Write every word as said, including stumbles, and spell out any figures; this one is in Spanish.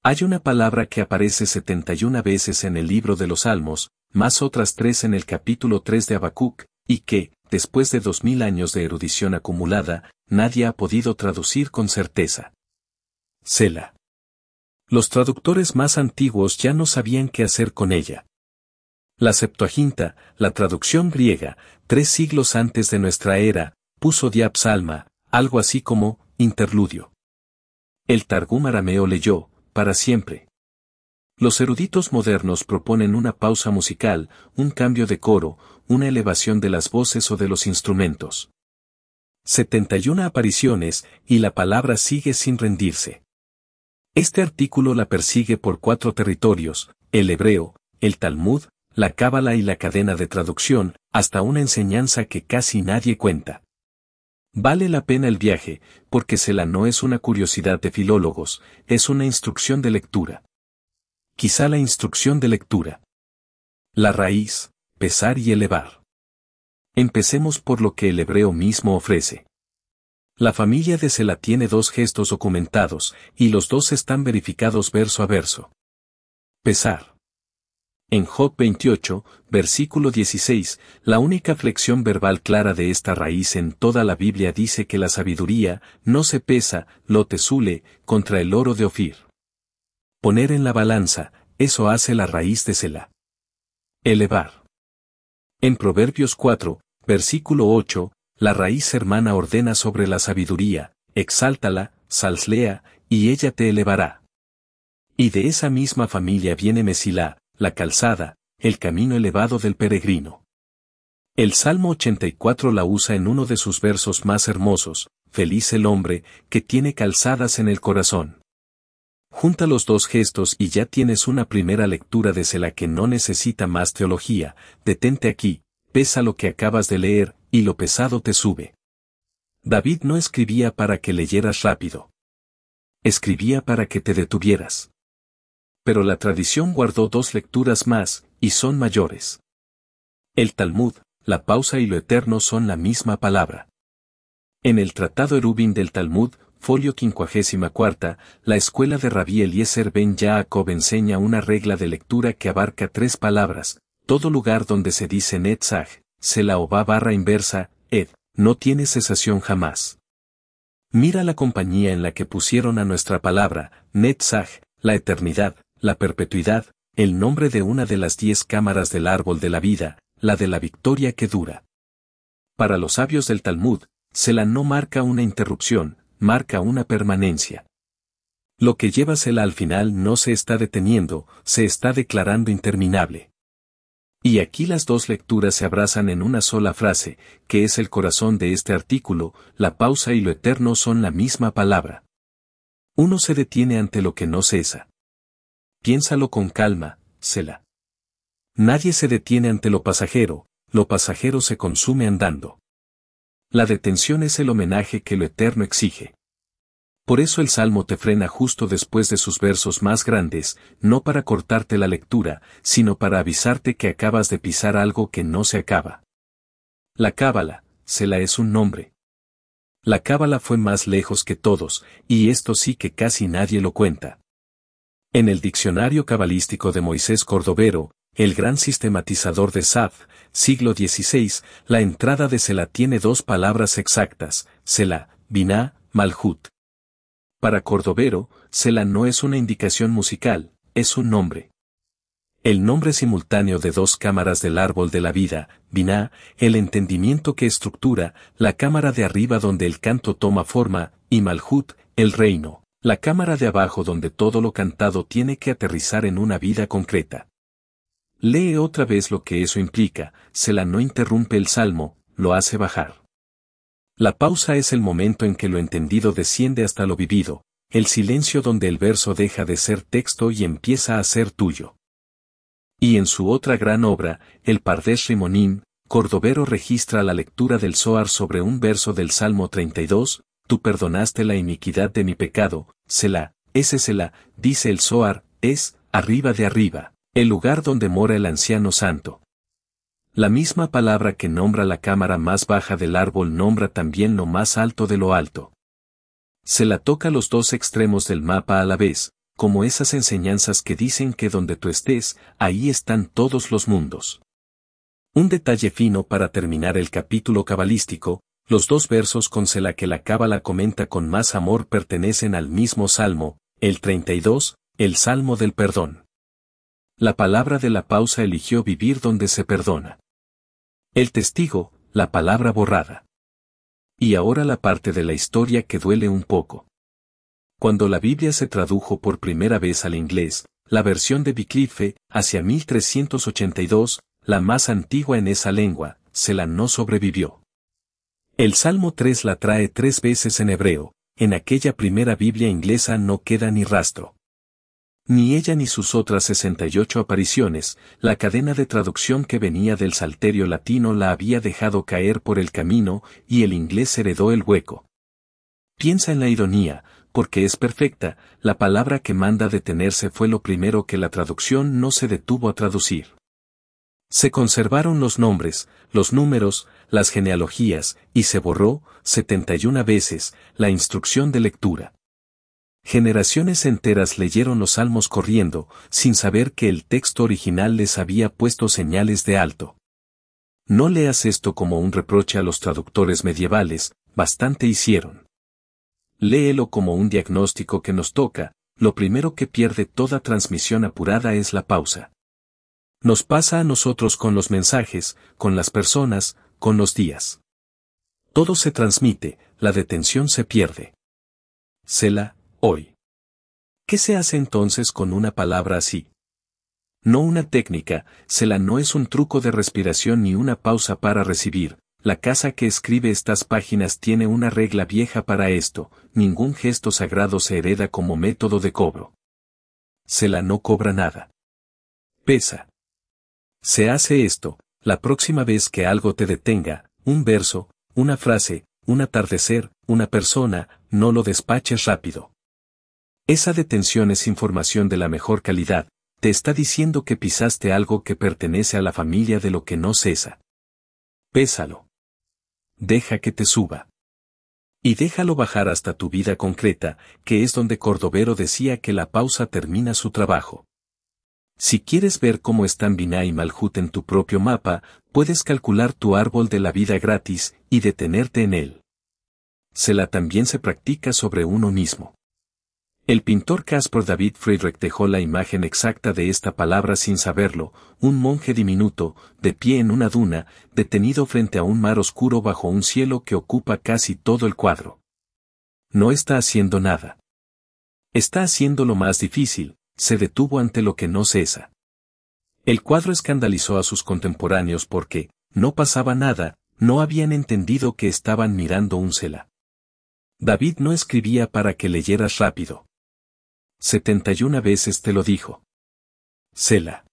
Hay una palabra que aparece setenta y una veces en el libro de los Salmos, más otras tres en el capítulo tres de Habacuc, y que, después de dos mil años de erudición acumulada, nadie ha podido traducir con certeza. Selah. Los traductores más antiguos ya no sabían qué hacer con ella. La Septuaginta, la traducción griega, tres siglos antes de nuestra era, puso diapsalma, algo así como interludio. El Targum arameo leyó, para siempre. Los eruditos modernos proponen una pausa musical, un cambio de coro, una elevación de las voces o de los instrumentos. setenta y una apariciones, y la palabra sigue sin rendirse. Este artículo la persigue por cuatro territorios, el hebreo, el Talmud, la cábala y la cadena de traducción, hasta una enseñanza que casi nadie cuenta. Vale la pena el viaje, porque Selah no es una curiosidad de filólogos, es una instrucción de lectura. Quizá la instrucción de lectura. La raíz, pesar y elevar. Empecemos por lo que el hebreo mismo ofrece. La familia de Selah tiene dos gestos documentados, y los dos están verificados verso a verso. Pesar. En Job veintiocho, versículo dieciséis, la única flexión verbal clara de esta raíz en toda la Biblia dice que la sabiduría no se pesa, lo tesule, contra el oro de Ofir. Poner en la balanza, eso hace la raíz de Selah. Elevar. En Proverbios cuatro, versículo ocho, la raíz hermana ordena sobre la sabiduría, exáltala, salslea, y ella te elevará. Y de esa misma familia viene Mesilá, la calzada, el camino elevado del peregrino. El Salmo ochenta y cuatro la usa en uno de sus versos más hermosos, feliz el hombre, que tiene calzadas en el corazón. Junta los dos gestos y ya tienes una primera lectura de Selah que no necesita más teología, detente aquí, pesa lo que acabas de leer, y lo pesado te sube. David no escribía para que leyeras rápido. Escribía para que te detuvieras. Pero la tradición guardó dos lecturas más, y son mayores. El Talmud, la pausa y lo eterno son la misma palabra. En el Tratado Erubin del Talmud, folio quincuagésima cuarta, la escuela de Rabí Eliezer ben Yaakov enseña una regla de lectura que abarca tres palabras, todo lugar donde se dice Netzach, Selah o va barra inversa, ed, no tiene cesación jamás. Mira la compañía en la que pusieron a nuestra palabra, Netzach, la eternidad, la perpetuidad, el nombre de una de las diez cámaras del árbol de la vida, la de la victoria que dura. Para los sabios del Talmud, Selah no marca una interrupción, marca una permanencia. Lo que lleva Selah al final no se está deteniendo, se está declarando interminable. Y aquí las dos lecturas se abrazan en una sola frase, que es el corazón de este artículo, la pausa y lo eterno son la misma palabra. Uno se detiene ante lo que no cesa. Piénsalo con calma, Selah. Nadie se detiene ante lo pasajero, lo pasajero se consume andando. La detención es el homenaje que lo eterno exige. Por eso el Salmo te frena justo después de sus versos más grandes, no para cortarte la lectura, sino para avisarte que acabas de pisar algo que no se acaba. La cábala, Selah es un nombre. La cábala fue más lejos que todos, y esto sí que casi nadie lo cuenta. En el diccionario cabalístico de Moisés Cordovero, el gran sistematizador de Saf, siglo dieciséis, la entrada de Selah tiene dos palabras exactas, Selah, Biná, Malhut. Para Cordovero, Selah no es una indicación musical, es un nombre. El nombre simultáneo de dos cámaras del árbol de la vida, Biná, el entendimiento que estructura, la cámara de arriba donde el canto toma forma, y Malhut, el reino. La cámara de abajo donde todo lo cantado tiene que aterrizar en una vida concreta. Lee otra vez lo que eso implica, Selah no interrumpe el salmo, lo hace bajar. La pausa es el momento en que lo entendido desciende hasta lo vivido, el silencio donde el verso deja de ser texto y empieza a ser tuyo. Y en su otra gran obra, el Pardesh Rimonim, Cordovero registra la lectura del Zohar sobre un verso del Salmo treinta y dos, tú perdonaste la iniquidad de mi pecado, Selah, ese Selah, dice el Zohar, es, arriba de arriba, el lugar donde mora el anciano santo. La misma palabra que nombra la cámara más baja del árbol nombra también lo más alto de lo alto. Selah toca los dos extremos del mapa a la vez, como esas enseñanzas que dicen que donde tú estés, ahí están todos los mundos. Un detalle fino para terminar el capítulo cabalístico, los dos versos con Selah que la cábala comenta con más amor pertenecen al mismo salmo, el treinta y dos, el salmo del perdón. La palabra de la pausa eligió vivir donde se perdona. El testigo, la palabra borrada. Y ahora la parte de la historia que duele un poco. Cuando la Biblia se tradujo por primera vez al inglés, la versión de Wycliffe, hacia mil trescientos ochenta y dos, la más antigua en esa lengua, Selah no sobrevivió. El Salmo tres la trae tres veces en hebreo, en aquella primera Biblia inglesa no queda ni rastro. Ni ella ni sus otras sesenta y ocho apariciones, la cadena de traducción que venía del salterio latino la había dejado caer por el camino y el inglés heredó el hueco. Piensa en la ironía, porque es perfecta, la palabra que manda detenerse fue lo primero que la traducción no se detuvo a traducir. Se conservaron los nombres, los números, las genealogías, y se borró, setenta y una veces, la instrucción de lectura. Generaciones enteras leyeron los salmos corriendo, sin saber que el texto original les había puesto señales de alto. No leas esto como un reproche a los traductores medievales, bastante hicieron. Léelo como un diagnóstico que nos toca, lo primero que pierde toda transmisión apurada es la pausa. Nos pasa a nosotros con los mensajes, con las personas, con los días. Todo se transmite, la detención se pierde. Selah, hoy. ¿Qué se hace entonces con una palabra así? No una técnica, Selah no es un truco de respiración ni una pausa para recibir. La casa que escribe estas páginas tiene una regla vieja para esto, ningún gesto sagrado se hereda como método de cobro. Selah no cobra nada. Pesa. Se hace esto, la próxima vez que algo te detenga, un verso, una frase, un atardecer, una persona, no lo despaches rápido. Esa detención es información de la mejor calidad, te está diciendo que pisaste algo que pertenece a la familia de lo que no cesa. Pésalo. Deja que te suba. Y déjalo bajar hasta tu vida concreta, que es donde Cordovero decía que la pausa termina su trabajo. Si quieres ver cómo están Binah y Malhut en tu propio mapa, puedes calcular tu árbol de la vida gratis y detenerte en él. Selah también se practica sobre uno mismo. El pintor Caspar David Friedrich dejó la imagen exacta de esta palabra sin saberlo, un monje diminuto, de pie en una duna, detenido frente a un mar oscuro bajo un cielo que ocupa casi todo el cuadro. No está haciendo nada. Está haciendo lo más difícil, se detuvo ante lo que no cesa. El cuadro escandalizó a sus contemporáneos porque, no pasaba nada, no habían entendido que estaban mirando un Selah. David no escribía para que leyeras rápido. setenta y una veces te lo dijo. Selah.